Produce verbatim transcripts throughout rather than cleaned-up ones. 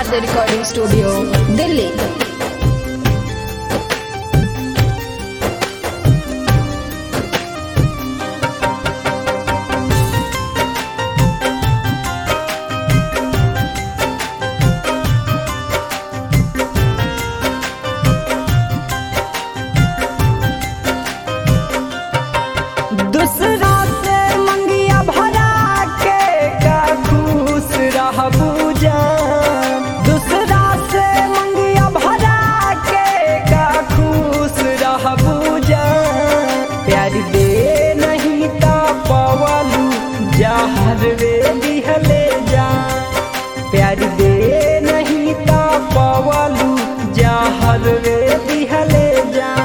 Sharda recording studio Delhi. दूसरा से मंगिया भरा के का खुश रहबू जान, दूसरा से मंगिया भरा के का खुश रहबू जान। प्यार दे नहीं ता पवलू जहर वे दिहले जान, प्यार दे नहीं ता पवलू जहर वे दिहले जान।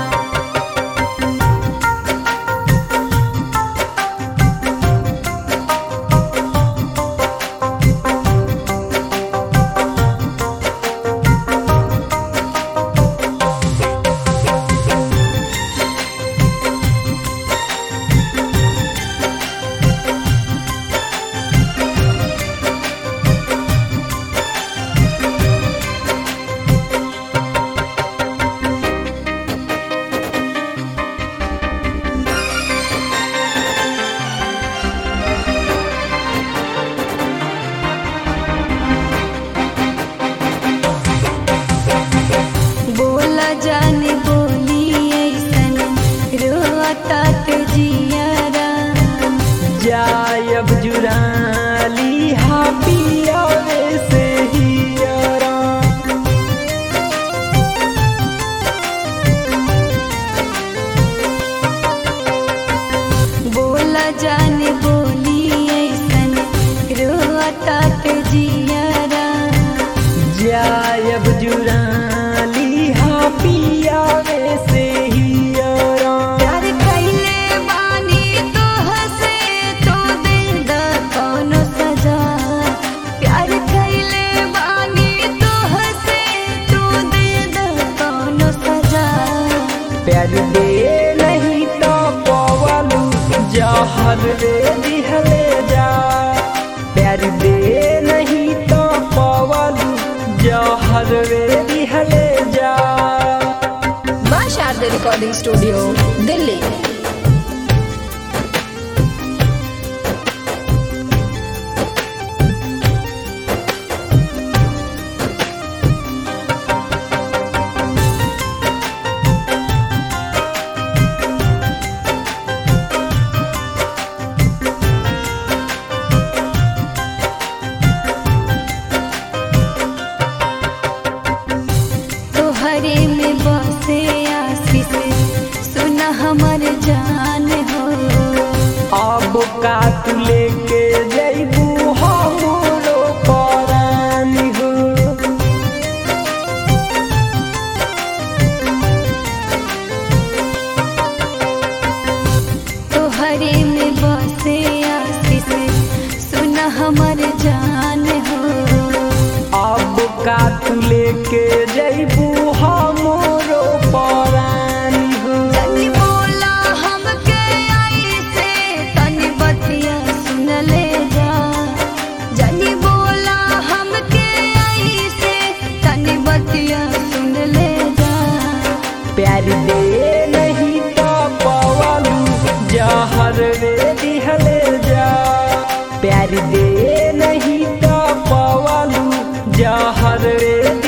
जाने बोली ऐसन रोतात जियारा, जायब जुराली हा पियावे से हियरा। बोला जाने बोली ऐसन रोतात जियारा, जायब जुराली हा पियावे से हियरा। प्यार कैले बानी तो हसे तो दे द कौनो सजा, प्यार कैले बानी तो हसे तो दे द कौनो सजा। प्यार दे नहीं तो पवलू जहर वे दिहले जा, प्यार दे नहीं तो पवलू जहर वे दिहले जा। मां शारदा रिकॉर्डिंग स्टूडियो दिल्ली। तोहरे में बसे आशीष सुना हमर जान हो, अब का तू लेके जैबू हमरो परानी हो। तोहरे में बसे आशीष सुना हमर जान हो, अब का तू लेके जैबू हमरो परानी हो। जनी बोला हमके आई से तनी बतिया सुन ले जा, जनी बोला हमके आई से तनी बतिया सुन ले जा। प्यार दे नहीं तो पवलू जहर वे दिहले जा, प्यार दे नहीं तो पवलू जहर वे